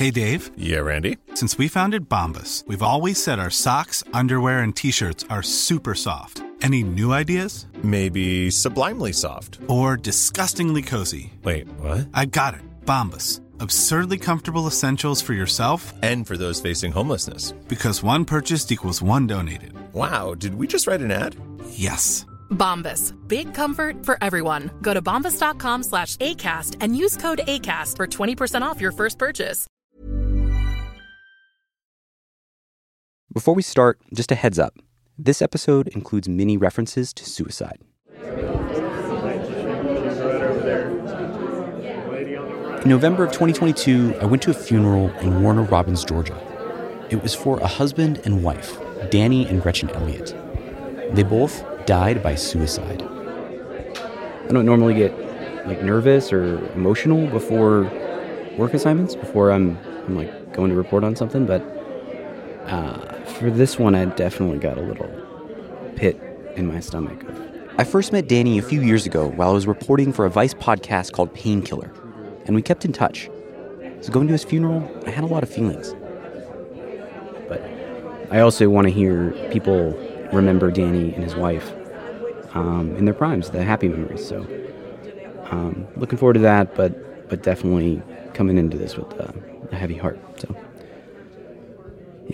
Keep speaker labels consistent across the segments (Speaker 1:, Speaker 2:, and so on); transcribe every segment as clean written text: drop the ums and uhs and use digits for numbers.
Speaker 1: Hey, Dave.
Speaker 2: Yeah, Randy?
Speaker 1: Since we founded Bombas, we've always said our socks, underwear, and T-shirts are super soft. Any new ideas?
Speaker 2: Maybe sublimely soft.
Speaker 1: Or disgustingly cozy.
Speaker 2: Wait, what?
Speaker 1: I got it. Bombas. Absurdly comfortable essentials for yourself
Speaker 2: and for those facing homelessness.
Speaker 1: Because one purchased equals one donated.
Speaker 2: Wow, did we just write an ad?
Speaker 1: Yes.
Speaker 3: Bombas. Big comfort for everyone. Go to bombas.com/ACAST and use code ACAST for 20% off your first purchase.
Speaker 4: Before we start, just a heads up. This episode includes many references to suicide. In November of 2022, I went to a funeral in Warner Robins, Georgia. It was for a husband and wife, Danny and Gretchen Elliott. They both died by suicide. I don't normally get nervous or emotional before work assignments, before I'm going to report on something, but for this one, I definitely got a little pit in my stomach. I first met Danny a few years ago while I was reporting for a Vice podcast called Painkiller, and we kept in touch. So going to his funeral, I had a lot of feelings. But I also want to hear people remember Danny and his wife in their primes, the happy memories. So looking forward to that, but definitely coming into this with a heavy heart. So, yeah.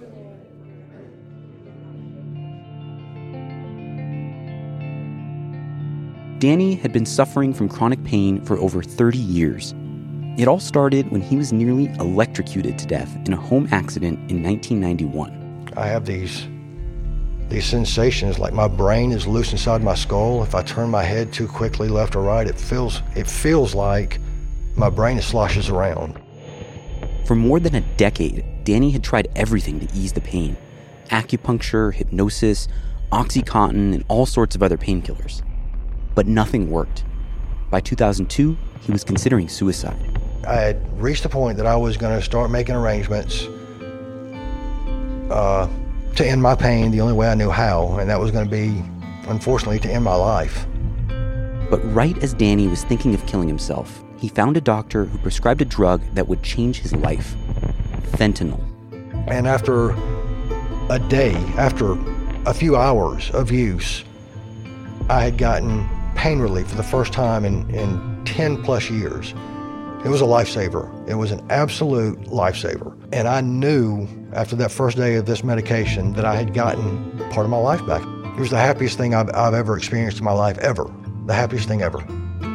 Speaker 4: Danny had been suffering from chronic pain for over 30 years. It all started when he was nearly electrocuted to death in a home accident in 1991.
Speaker 5: I have these sensations like my brain is loose inside my skull. If I turn my head too quickly left or right, it feels like my brain sloshes around.
Speaker 4: For more than a decade, Danny had tried everything to ease the pain. Acupuncture, hypnosis, OxyContin, and all sorts of other painkillers. But nothing worked. By 2002, he was considering suicide.
Speaker 5: I had reached a point that I was going to start making arrangements to end my pain the only way I knew how, and that was going to be, unfortunately, to end my life.
Speaker 4: But right as Danny was thinking of killing himself, he found a doctor who prescribed a drug that would change his life: fentanyl.
Speaker 5: And after a day, after a few hours of use, I had gotten pain relief for the first time in 10 plus years. It was a lifesaver. It was an absolute lifesaver. And I knew after that first day of this medication that I had gotten part of my life back. It was the happiest thing I've ever experienced in my life, ever. The happiest thing ever.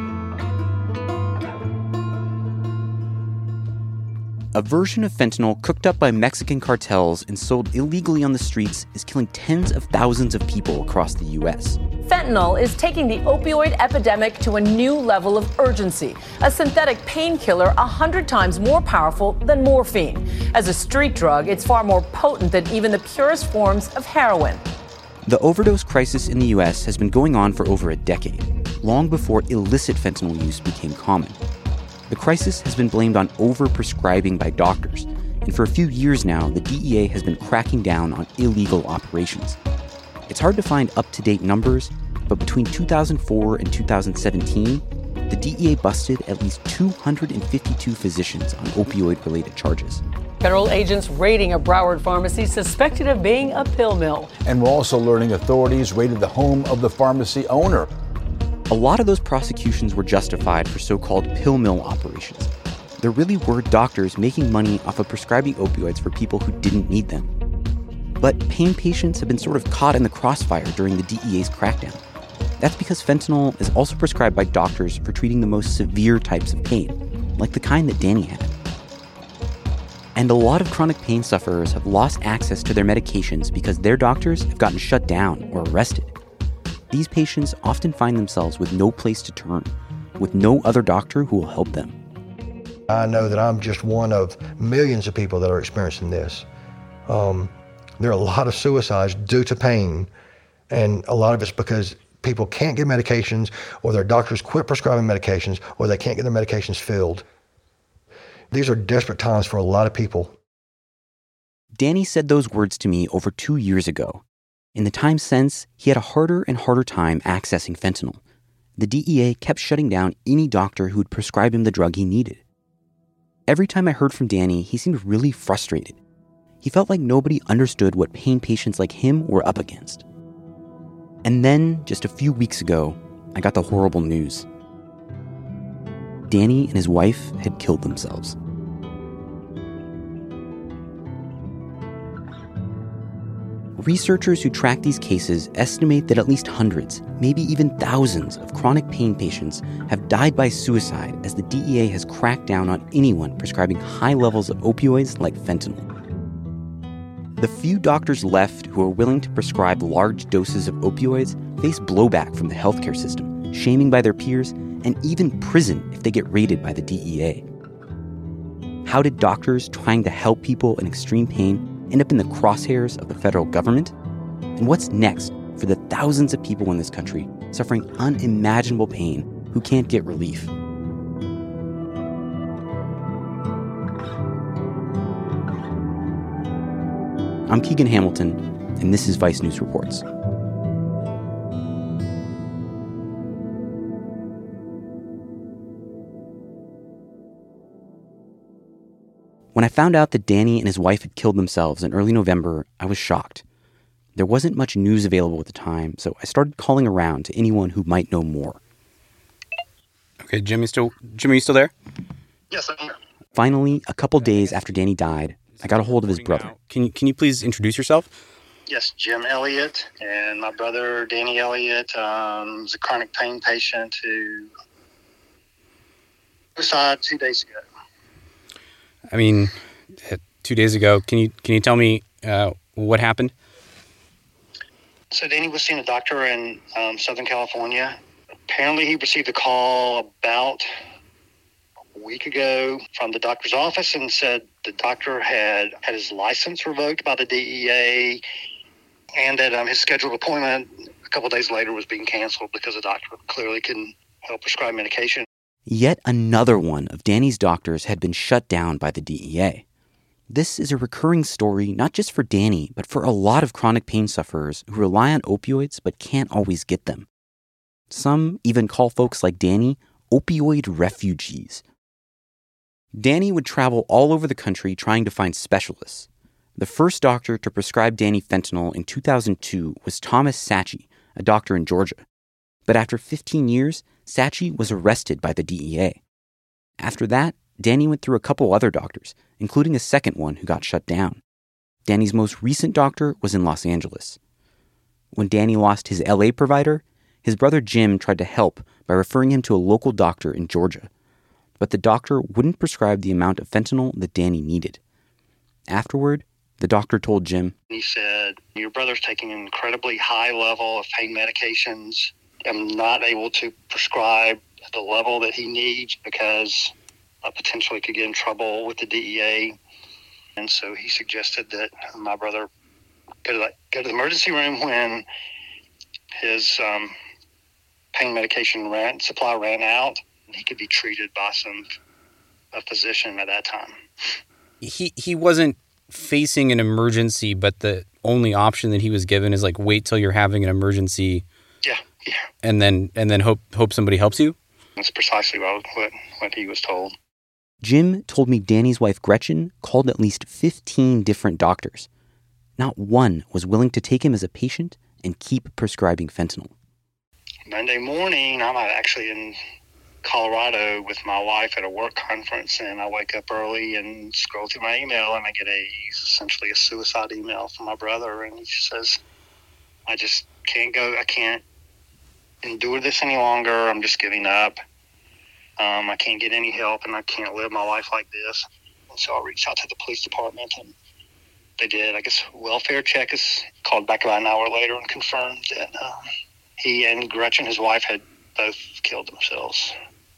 Speaker 4: A version of fentanyl cooked up by Mexican cartels and sold illegally on the streets is killing tens of thousands of people across the U.S.
Speaker 6: Fentanyl is taking the opioid epidemic to a new level of urgency, a synthetic painkiller 100 times more powerful than morphine. As a street drug, it's far more potent than even the purest forms of heroin.
Speaker 4: The overdose crisis in the U.S. has been going on for over a decade, long before illicit fentanyl use became common. The crisis has been blamed on overprescribing by doctors, and for a few years now, the DEA has been cracking down on illegal operations. It's hard to find up-to-date numbers, but between 2004 and 2017, the DEA busted at least 252 physicians on opioid-related charges.
Speaker 7: Federal agents raiding a Broward pharmacy suspected of being a pill mill.
Speaker 8: And we're also learning authorities raided the home of the pharmacy owner.
Speaker 4: A lot of those prosecutions were justified for so-called pill mill operations. There really were doctors making money off of prescribing opioids for people who didn't need them. But pain patients have been sort of caught in the crossfire during the DEA's crackdown. That's because fentanyl is also prescribed by doctors for treating the most severe types of pain, like the kind that Danny had. And a lot of chronic pain sufferers have lost access to their medications because their doctors have gotten shut down or arrested. These patients often find themselves with no place to turn, with no other doctor who will help them.
Speaker 5: I know that I'm just one of millions of people that are experiencing this. There are a lot of suicides due to pain, and a lot of it's because people can't get medications, or their doctors quit prescribing medications, or they can't get their medications filled. These are desperate times for a lot of people.
Speaker 4: Danny said those words to me over 2 years ago. In the time since, he had a harder and harder time accessing fentanyl. The DEA kept shutting down any doctor who would prescribe him the drug he needed. Every time I heard from Danny, he seemed really frustrated. He felt like nobody understood what pain patients like him were up against. And then, just a few weeks ago, I got the horrible news. Danny and his wife had killed themselves. Researchers who track these cases estimate that at least hundreds, maybe even thousands of chronic pain patients have died by suicide as the DEA has cracked down on anyone prescribing high levels of opioids like fentanyl. The few doctors left who are willing to prescribe large doses of opioids face blowback from the healthcare system, shaming by their peers, and even prison if they get raided by the DEA. How did doctors trying to help people in extreme pain end up in the crosshairs of the federal government? And what's next for the thousands of people in this country suffering unimaginable pain who can't get relief? I'm Keegan Hamilton, and this is Vice News Reports. When I found out that Danny and his wife had killed themselves in early November, I was shocked. There wasn't much news available at the time, so I started calling around to anyone who might know more. Okay, Jim, are you still there?
Speaker 9: Yes, I'm here.
Speaker 4: Finally, a couple days after Danny died, I got a hold of his brother. Can you please introduce yourself?
Speaker 9: Yes, Jim Elliott, and my brother Danny Elliott was a chronic pain patient who suicided 2 days ago.
Speaker 4: I mean, 2 days ago. Can you tell me what happened?
Speaker 9: So Danny was seeing a doctor in Southern California. Apparently he received a call about a week ago from the doctor's office and said the doctor had his license revoked by the DEA and that his scheduled appointment a couple of days later was being canceled because the doctor clearly couldn't help prescribe medication.
Speaker 4: Yet another one of Danny's doctors had been shut down by the DEA. This is a recurring story not just for Danny, but for a lot of chronic pain sufferers who rely on opioids but can't always get them. Some even call folks like Danny opioid refugees. Danny would travel all over the country trying to find specialists. The first doctor to prescribe Danny fentanyl in 2002 was Thomas Sachi, a doctor in Georgia. But after 15 years, Sachi was arrested by the DEA. After that, Danny went through a couple other doctors, including a second one who got shut down. Danny's most recent doctor was in Los Angeles. When Danny lost his LA provider, his brother Jim tried to help by referring him to a local doctor in Georgia. But the doctor wouldn't prescribe the amount of fentanyl that Danny needed. Afterward, the doctor told Jim,
Speaker 9: He said, "Your brother's taking an incredibly high level of pain medications. I'm not able to prescribe the level that he needs because I potentially could get in trouble with the DEA." And so he suggested that my brother go to the emergency room when his pain medication supply ran out. He could be treated by a physician at that time.
Speaker 10: He wasn't facing an emergency, but the only option that he was given is wait till you're having an emergency.
Speaker 9: Yeah.
Speaker 10: And then hope somebody helps you?
Speaker 9: That's precisely what he was told.
Speaker 4: Jim told me Danny's wife Gretchen called at least 15 different doctors. Not one was willing to take him as a patient and keep prescribing fentanyl.
Speaker 9: Monday morning, I'm actually in Colorado with my wife at a work conference, and I wake up early and scroll through my email, and I get essentially a suicide email from my brother, and he says, "I just can't go. I can't endure this any longer. I'm just giving up. I can't get any help, and I can't live my life like this." And so I reached out to the police department, and they did, welfare check. Is called back about an hour later and confirmed that he and Gretchen, his wife, had both killed themselves.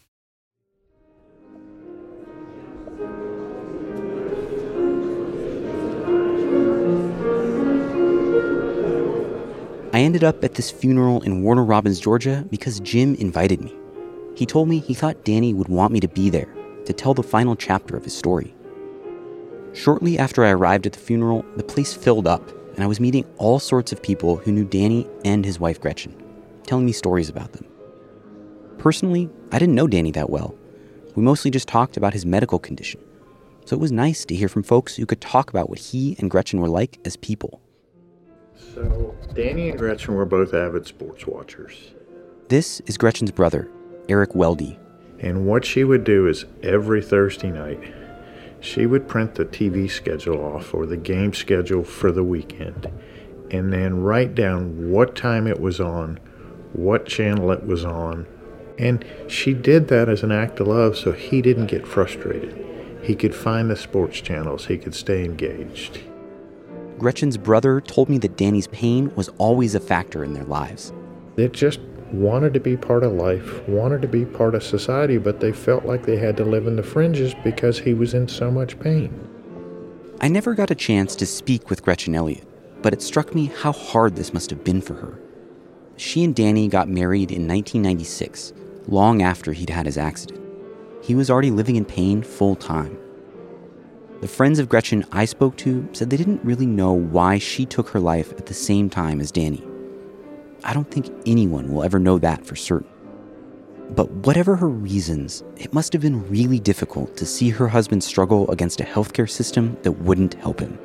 Speaker 4: I ended up at this funeral in Warner Robins, Georgia, because Jim invited me. He told me he thought Danny would want me to be there to tell the final chapter of his story. Shortly after I arrived at the funeral, the place filled up, and I was meeting all sorts of people who knew Danny and his wife Gretchen, telling me stories about them. Personally, I didn't know Danny that well. We mostly just talked about his medical condition, so it was nice to hear from folks who could talk about what he and Gretchen were like as people.
Speaker 11: So, Danny and Gretchen were both avid sports watchers.
Speaker 4: This is Gretchen's brother, Eric Weldy.
Speaker 11: And what she would do is every Thursday night, she would print the TV schedule off or the game schedule for the weekend and then write down what time it was on, what channel it was on. And she did that as an act of love so he didn't get frustrated. He could find the sports channels. He could stay engaged.
Speaker 4: Gretchen's brother told me that Danny's pain was always a factor in their lives.
Speaker 11: They just wanted to be part of life, wanted to be part of society, but they felt like they had to live in the fringes because he was in so much pain.
Speaker 4: I never got a chance to speak with Gretchen Elliott, but it struck me how hard this must have been for her. She and Danny got married in 1996, long after he'd had his accident. He was already living in pain full time. The friends of Gretchen I spoke to said they didn't really know why she took her life at the same time as Danny. I don't think anyone will ever know that for certain. But whatever her reasons, it must have been really difficult to see her husband struggle against a healthcare system that wouldn't help him.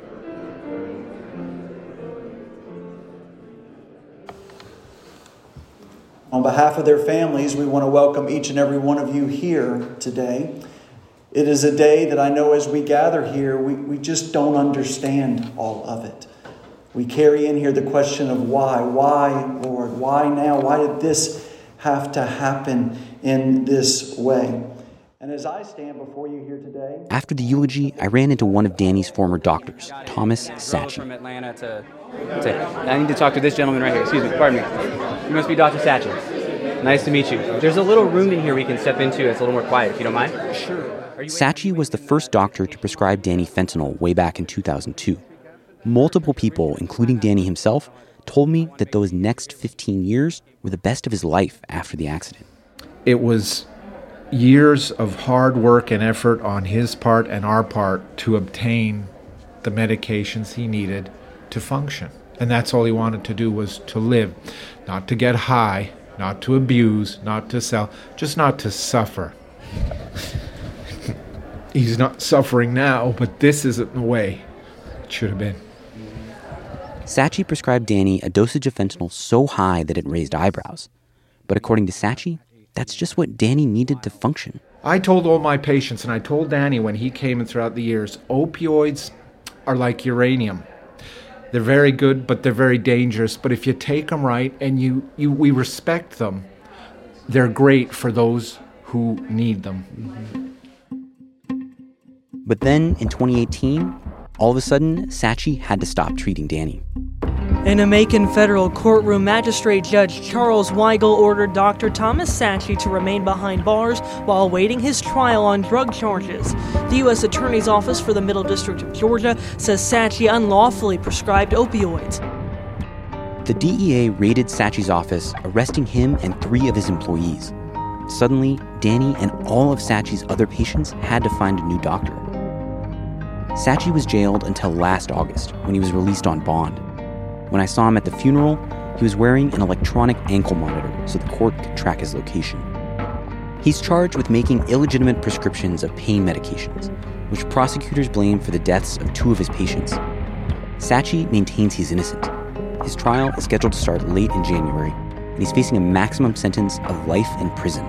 Speaker 12: On behalf of their families, we want to welcome each and every one of you here today. It is a day that I know as we gather here, we just don't understand all of it. We carry in here the question of why. Why, Lord? Why now? Why did this have to happen in this way? And as I stand before you here today...
Speaker 4: After the eulogy, I ran into one of Danny's former doctors, Thomas Sacchi.
Speaker 13: From Atlanta I need to talk to this gentleman right here. Excuse me, pardon me. You must be Dr. Sacchi. Nice to meet you. There's a little room in here we can step into. It's a little more quiet, if you don't mind. Sure.
Speaker 4: Sacchi was the first doctor to prescribe Danny fentanyl way back in 2002. Multiple people, including Danny himself, told me that those next 15 years were the best of his life after the accident.
Speaker 14: It was years of hard work and effort on his part and our part to obtain the medications he needed to function. And that's all he wanted to do, was to live, not to get high, not to abuse, not to sell, just not to suffer. He's not suffering now, but this isn't the way it should have been.
Speaker 4: Sacchi prescribed Danny a dosage of fentanyl so high that it raised eyebrows. But according to Sacchi, that's just what Danny needed to function.
Speaker 14: I told all my patients, and I told Danny when he came in throughout the years, opioids are like uranium. They're very good, but they're very dangerous. But if you take them right and we respect them, they're great for those who need them. Mm-hmm.
Speaker 4: But then, in 2018, all of a sudden, Sacchi had to stop treating Danny.
Speaker 15: In a Macon federal courtroom, Magistrate Judge Charles Weigel ordered Dr. Thomas Sacchi to remain behind bars while awaiting his trial on drug charges. The U.S. Attorney's Office for the Middle District of Georgia says Sacchi unlawfully prescribed opioids.
Speaker 4: The DEA raided Sacchi's office, arresting him and 3 of his employees. Suddenly, Danny and all of Sacchi's other patients had to find a new doctor. Sacchi was jailed until last August, when he was released on bond. When I saw him at the funeral, he was wearing an electronic ankle monitor so the court could track his location. He's charged with making illegitimate prescriptions of pain medications, which prosecutors blame for the deaths of 2 of his patients. Sacchi maintains he's innocent. His trial is scheduled to start late in January, and he's facing a maximum sentence of life in prison.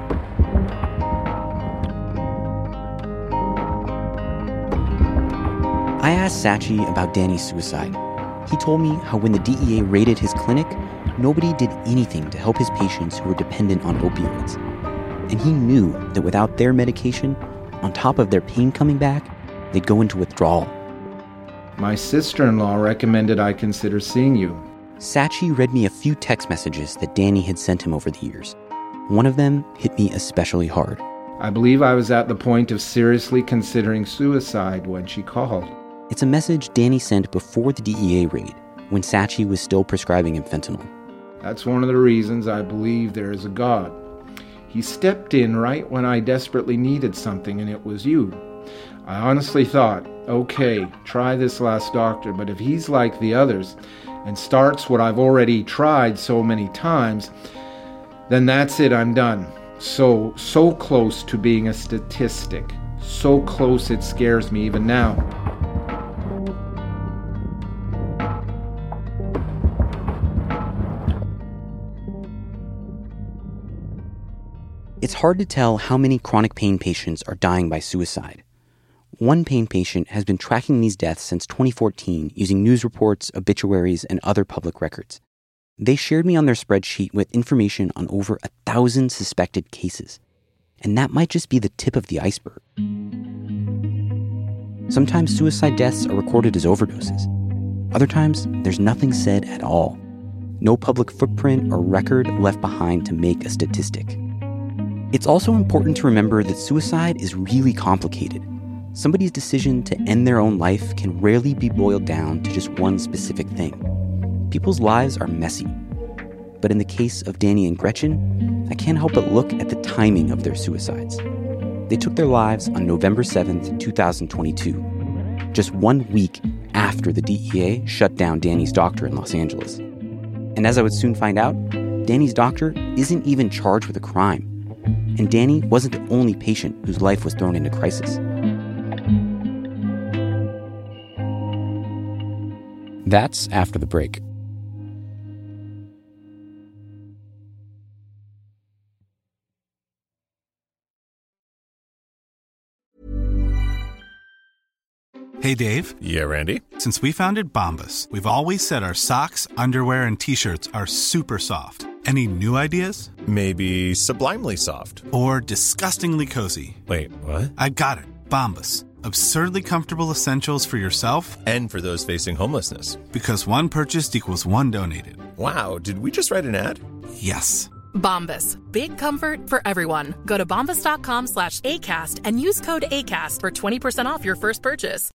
Speaker 4: I asked Sacchi about Danny's suicide. He told me how when the DEA raided his clinic, nobody did anything to help his patients who were dependent on opioids. And he knew that without their medication, on top of their pain coming back, they'd go into withdrawal.
Speaker 14: My sister-in-law recommended I consider seeing you.
Speaker 4: Sacchi read me a few text messages that Danny had sent him over the years. One of them hit me especially hard.
Speaker 14: I believe I was at the point of seriously considering suicide when she called.
Speaker 4: It's a message Danny sent before the DEA raid, when Sacchi was still prescribing him fentanyl.
Speaker 14: That's one of the reasons I believe there is a God. He stepped in right when I desperately needed something, and it was you. I honestly thought, okay, try this last doctor, but if he's like the others and starts what I've already tried so many times, then that's it, I'm done. So close to being a statistic. so close it scares me even now.
Speaker 4: It's hard to tell how many chronic pain patients are dying by suicide. One pain patient has been tracking these deaths since 2014 using news reports, obituaries, and other public records. They shared me on their spreadsheet with information on over 1,000 suspected cases. And that might just be the tip of the iceberg. Sometimes suicide deaths are recorded as overdoses. Other times, there's nothing said at all. No public footprint or record left behind to make a statistic. It's also important to remember that suicide is really complicated. Somebody's decision to end their own life can rarely be boiled down to just one specific thing. People's lives are messy. But in the case of Danny and Gretchen, I can't help but look at the timing of their suicides. They took their lives on November 7th, 2022, just 1 week after the DEA shut down Danny's doctor in Los Angeles. And as I would soon find out, Danny's doctor isn't even charged with a crime. And Danny wasn't the only patient whose life was thrown into crisis. That's after the break.
Speaker 1: Hey, Dave.
Speaker 2: Yeah, Randy?
Speaker 1: Since we founded Bombas, we've always said our socks, underwear, and T-shirts are super soft. Any new ideas?
Speaker 2: Maybe sublimely soft.
Speaker 1: Or disgustingly cozy.
Speaker 2: Wait, what?
Speaker 1: I got it. Bombas. Absurdly comfortable essentials for yourself
Speaker 2: and for those facing homelessness.
Speaker 1: Because one purchased equals one donated.
Speaker 2: Wow, did we just write an ad?
Speaker 1: Yes.
Speaker 3: Bombas. Big comfort for everyone. Go to bombas.com/ACAST and use code ACAST for 20% off your first purchase.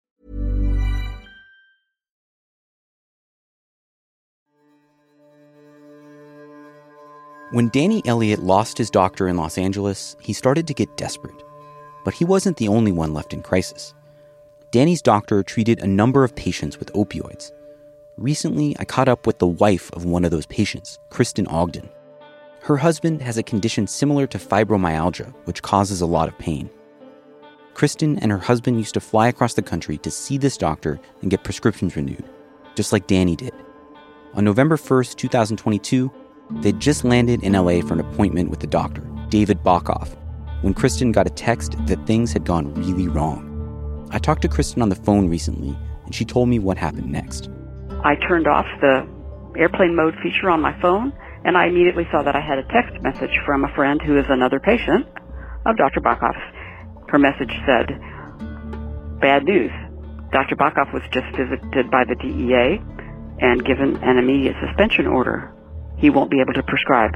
Speaker 4: When Danny Elliott lost his doctor in Los Angeles, he started to get desperate. But he wasn't the only one left in crisis. Danny's doctor treated a number of patients with opioids. Recently, I caught up with the wife of one of those patients, Kristen Ogden. Her husband has a condition similar to fibromyalgia, which causes a lot of pain. Kristen and her husband used to fly across the country to see this doctor and get prescriptions renewed, just like Danny did. On November 1st, 2022, they'd just landed in LA for an appointment with the doctor, David Bokhoff, when Kristen got a text that things had gone really wrong. I talked to Kristen on the phone recently, and she told me what happened next.
Speaker 16: I turned off the airplane mode feature on my phone, and I immediately saw that I had a text message from a friend who is another patient of Dr. Bokhoff's. Her message said, "Bad news. Dr. Bokhoff was just visited by the DEA and given an immediate suspension order. He won't be able to prescribe."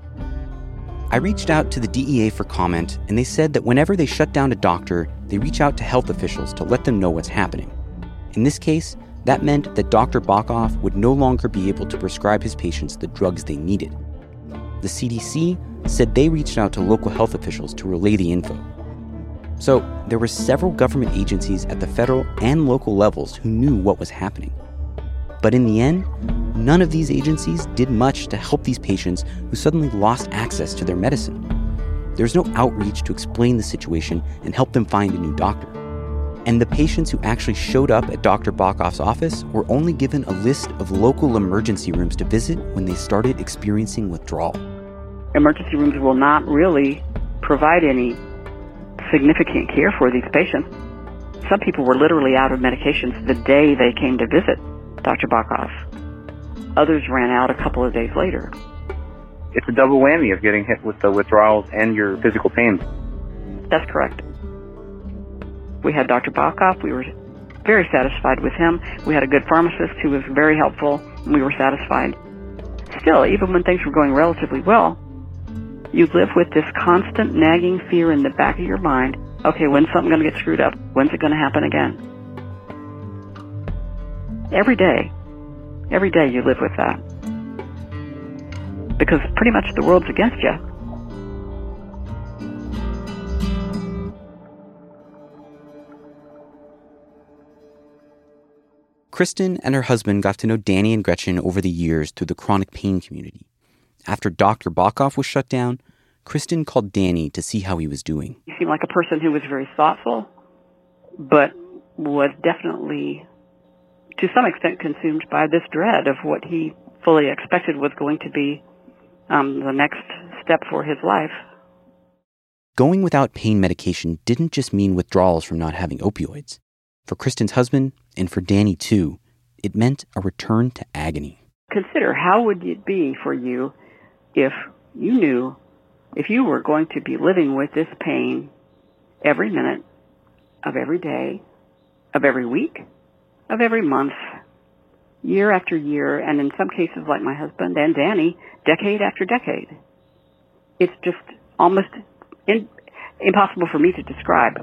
Speaker 4: I reached out to the DEA for comment, and they said that whenever they shut down a doctor, they reach out to health officials to let them know what's happening. In this case, that meant that Dr. Bokhoff would no longer be able to prescribe his patients the drugs they needed. The CDC said they reached out to local health officials to relay the info. So there were several government agencies at the federal and local levels who knew what was happening. But in the end, none of these agencies did much to help these patients who suddenly lost access to their medicine. There's no outreach to explain the situation and help them find a new doctor. And the patients who actually showed up at Dr. Bokhoff's office were only given a list of local emergency rooms to visit when they started experiencing withdrawal.
Speaker 16: Emergency rooms will not really provide any significant care for these patients. Some people were literally out of medications the day they came to visit Dr. Bokhoff. Others ran out a couple of days later.
Speaker 17: It's a double whammy of getting hit with the withdrawals and your physical pain.
Speaker 16: That's correct. We had Dr. Bokhoff. We were very satisfied with him. We had a good pharmacist who was very helpful, and we were satisfied. Still, even when things were going relatively well, you live with this constant nagging fear in the back of your mind. Okay, when's something going to get screwed up? When's it going to happen again? Every day you live with that. Because pretty much the world's against you.
Speaker 4: Kristen and her husband got to know Danny and Gretchen over the years through the chronic pain community. After Dr. Bokhoff was shut down, Kristen called Danny to see how he was doing.
Speaker 16: He seemed like a person who was very thoughtful, but was definitely, to some extent, consumed by this dread of what he fully expected was going to be the next step for his life.
Speaker 4: Going without pain medication didn't just mean withdrawals from not having opioids. For Kristen's husband, and for Danny too, it meant a return to agony.
Speaker 16: Consider, how would it be for you if you knew, if you were going to be living with this pain every minute of every day, of every week, of every month, year after year, and in some cases, like my husband and Danny, decade after decade. It's just almost impossible for me to describe.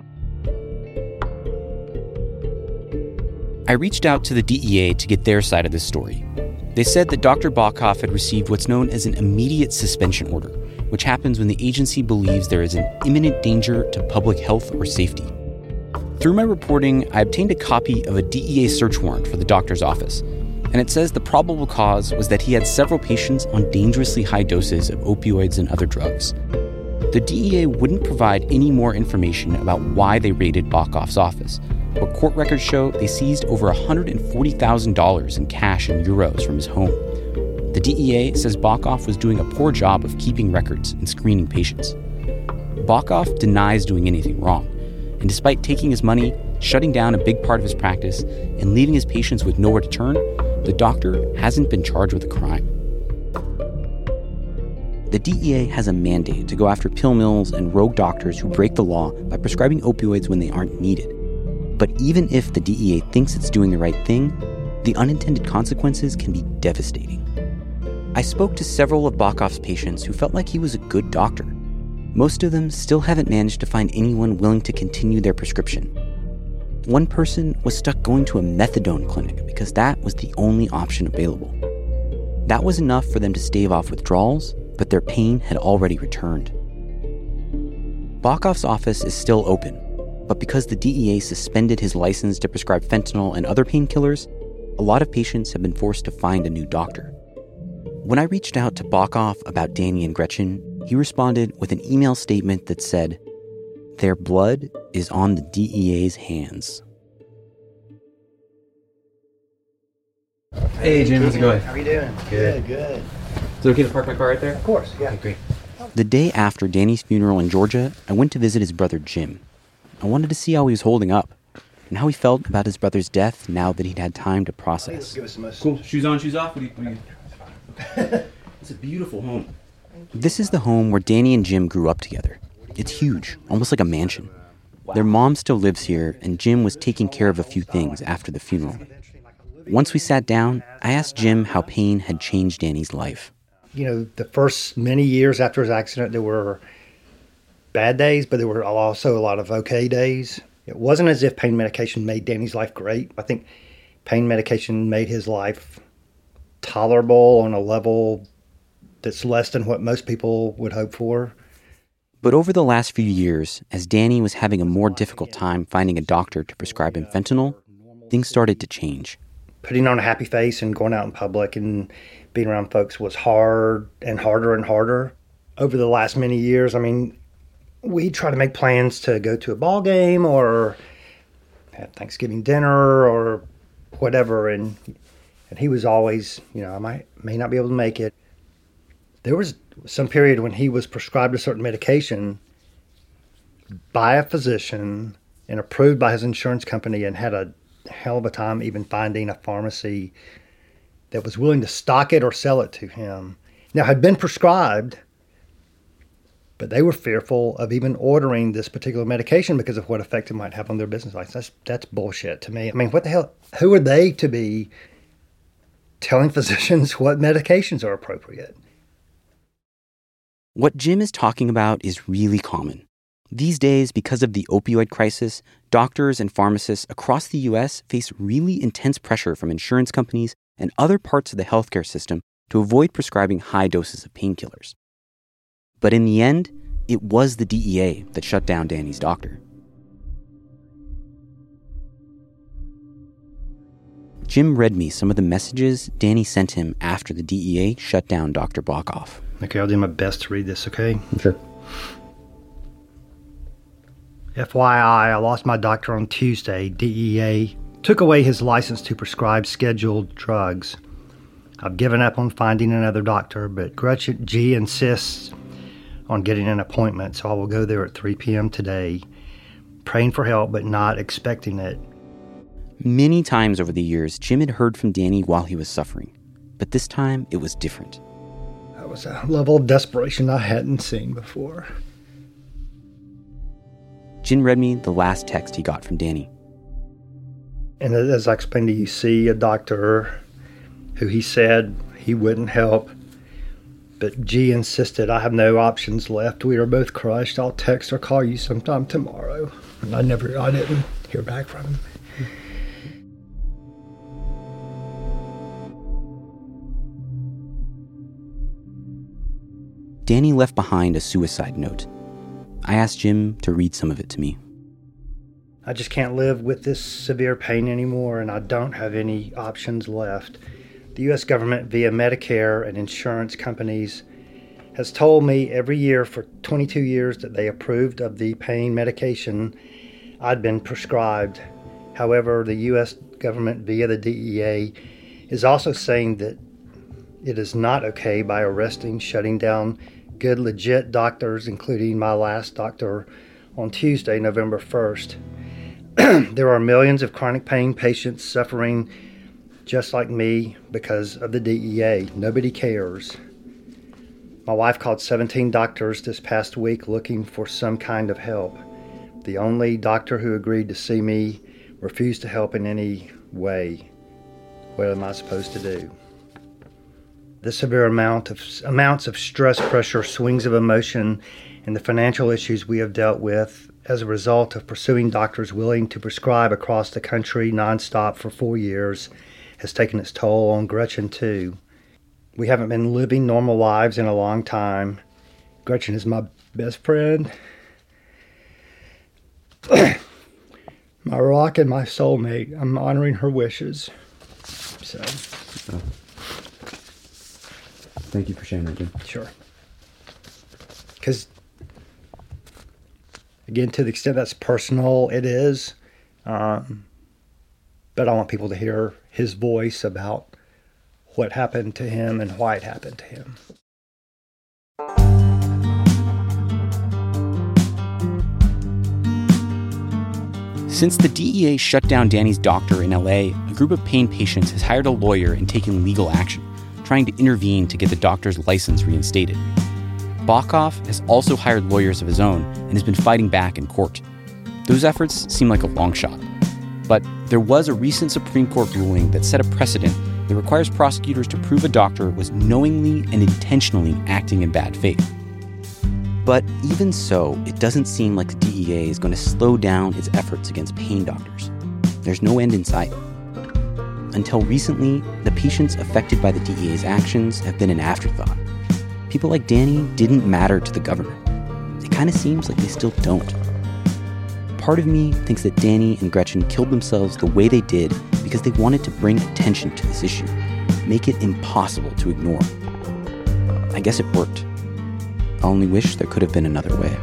Speaker 4: I reached out to the DEA to get their side of this story. They said that Dr. Bokhoff had received what's known as an immediate suspension order, which happens when the agency believes there is an imminent danger to public health or safety. Through my reporting, I obtained a copy of a DEA search warrant for the doctor's office, and it says the probable cause was that he had several patients on dangerously high doses of opioids and other drugs. The DEA wouldn't provide any more information about why they raided Bokhoff's office, but court records show they seized over $140,000 in cash and euros from his home. The DEA says Bokhoff was doing a poor job of keeping records and screening patients. Bokhoff denies doing anything wrong, and despite taking his money, shutting down a big part of his practice, and leaving his patients with nowhere to turn, the doctor hasn't been charged with a crime. The DEA has a mandate to go after pill mills and rogue doctors who break the law by prescribing opioids when they aren't needed. But even if the DEA thinks it's doing the right thing, the unintended consequences can be devastating. I spoke to several of Bokhoff's patients who felt like he was a good doctor. Most of them still haven't managed to find anyone willing to continue their prescription. One person was stuck going to a methadone clinic because that was the only option available. That was enough for them to stave off withdrawals, but their pain had already returned. Bokhoff's office is still open, but because the DEA suspended his license to prescribe fentanyl and other painkillers, a lot of patients have been forced to find a new doctor. When I reached out to Bokhoff about Danny and Gretchen, he responded with an email statement that said, "Their blood is on the DEA's hands."
Speaker 13: Hey, Jim, how's it going?
Speaker 5: How are you doing? Good.
Speaker 13: Is it okay to park my car right there?
Speaker 5: Of course, yeah.
Speaker 13: Okay, great.
Speaker 4: The day after Danny's funeral in Georgia, I went to visit his brother Jim. I wanted to see how he was holding up and how he felt about his brother's death now that he'd had time to process.
Speaker 13: Cool. Shoes on, shoes off? What do you... It's a beautiful home.
Speaker 4: This is the home where Danny and Jim grew up together. It's huge, almost like a mansion. Their mom still lives here, and Jim was taking care of a few things after the funeral. Once we sat down, I asked Jim how pain had changed Danny's life.
Speaker 5: You know, the first many years after his accident, there were bad days, but there were also a lot of okay days. It wasn't as if pain medication made Danny's life great. I think pain medication made his life tolerable on a level that's less than what most people would hope for.
Speaker 4: But over the last few years, as Danny was having a more difficult time finding a doctor to prescribe him fentanyl, things started to change.
Speaker 5: Putting on a happy face and going out in public and being around folks was hard and harder and harder. Over the last many years, I mean, we try to make plans to go to a ball game or have Thanksgiving dinner or whatever, and he was always, I may not be able to make it. There was some period when he was prescribed a certain medication by a physician and approved by his insurance company and had a hell of a time even finding a pharmacy that was willing to stock it or sell it to him. Now, had been prescribed, but they were fearful of even ordering this particular medication because of what effect it might have on their business license. That's bullshit to me. I mean, what the hell? Who are they to be telling physicians what medications are appropriate?
Speaker 4: What Jim is talking about is really common. These days, because of the opioid crisis, doctors and pharmacists across the U.S. face really intense pressure from insurance companies and other parts of the healthcare system to avoid prescribing high doses of painkillers. But in the end, it was the DEA that shut down Danny's doctor. Jim read me some of the messages Danny sent him after the DEA shut down Dr. Bokhoff.
Speaker 5: Okay, I'll do my best to read this, okay?
Speaker 4: Sure.
Speaker 5: FYI, I lost my doctor on Tuesday. DEA took away his license to prescribe scheduled drugs. I've given up on finding another doctor, but Gretchen G insists on getting an appointment, so I will go there at 3 p.m. today, praying for help but not expecting it.
Speaker 4: Many times over the years, Jim had heard from Danny while he was suffering, but this time it was different.
Speaker 5: That was a level of desperation I hadn't seen before.
Speaker 4: Jim read me the last text he got from Danny.
Speaker 5: And as I explained to you, see a doctor who he said he wouldn't help, but G insisted. I have no options left. We are both crushed. I'll text or call you sometime tomorrow. And I didn't hear back from him.
Speaker 4: Danny left behind a suicide note. I asked Jim to read some of it to me.
Speaker 5: I just can't live with this severe pain anymore, and I don't have any options left. The U.S. government, via Medicare and insurance companies, has told me every year for 22 years that they approved of the pain medication I'd been prescribed. However, the U.S. government, via the DEA, is also saying that it is not okay by arresting, shutting down good, legit doctors, including my last doctor on Tuesday, November 1st. There are millions of chronic pain patients suffering just like me because of the DEA. Nobody cares. My wife called 17 doctors this past week looking for some kind of help. The only doctor who agreed to see me refused to help in any way. What am I supposed to do? The severe amounts of stress, pressure, swings of emotion, and the financial issues we have dealt with as a result of pursuing doctors willing to prescribe across the country nonstop for 4 years has taken its toll on Gretchen, too. We haven't been living normal lives in a long time. Gretchen is my best friend, my rock and my soulmate. I'm honoring her wishes. So...
Speaker 4: Thank you for sharing that, Jim.
Speaker 5: Sure. Because, again, to the extent that's personal, it is. But I want people to hear his voice about what happened to him and why it happened to him.
Speaker 4: Since the DEA shut down Danny's doctor in LA, a group of pain patients has hired a lawyer and taken legal action, trying to intervene to get the doctor's license reinstated. Bokhoff has also hired lawyers of his own and has been fighting back in court. Those efforts seem like a long shot. But there was a recent Supreme Court ruling that set a precedent that requires prosecutors to prove a doctor was knowingly and intentionally acting in bad faith. But even so, it doesn't seem like the DEA is going to slow down its efforts against pain doctors. There's no end in sight. Until recently, the patients affected by the DEA's actions have been an afterthought. People like Danny didn't matter to the government. It kind of seems like they still don't. Part of me thinks that Danny and Gretchen killed themselves the way they did because they wanted to bring attention to this issue, make it impossible to ignore. I guess it worked. I only wish there could have been another way.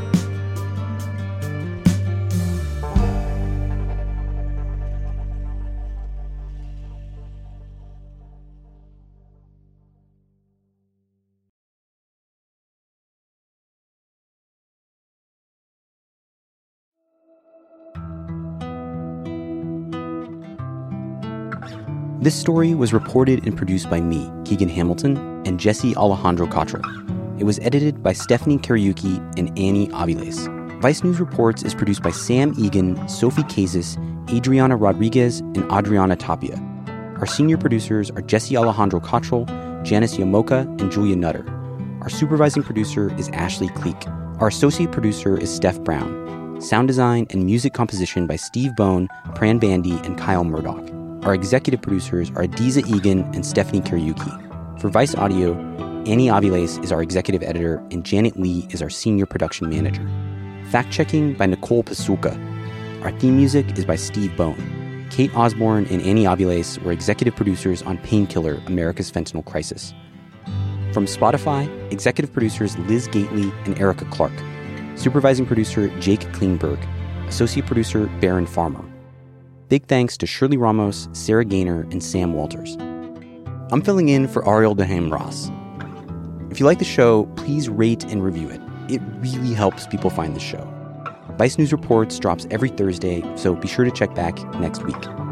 Speaker 4: This story was reported and produced by me, Keegan Hamilton, and Jesse Alejandro Cottrell. It was edited by Stephanie Kariuki and Annie Aviles. Vice News Reports is produced by Sam Egan, Sophie Kazis, Adriana Rodriguez, and Adriana Tapia. Our senior producers are Jesse Alejandro Cottrell, Janice Yamoka, and Julia Nutter. Our supervising producer is Ashley Cleek. Our associate producer is Steph Brown. Sound design and music composition by Steve Bone, Pran Bandy, and Kyle Murdoch. Our executive producers are Adiza Egan and Stephanie Kariuki. For Vice Audio, Annie Aviles is our executive editor, and Janet Lee is our senior production manager. Fact-checking by Nicole Pasulka. Our theme music is by Steve Bone. Kate Osborne and Annie Aviles were executive producers on Painkiller, America's Fentanyl Crisis. From Spotify, executive producers Liz Gately and Erica Clark. Supervising producer Jake Klingberg. Associate producer Baron Farmer. Big thanks to Shirley Ramos, Sarah Gaynor, and Sam Walters. I'm filling in for Ariel Duhaime Ross. If you like the show, please rate and review it. It really helps people find the show. Vice News Reports drops every Thursday, so be sure to check back next week.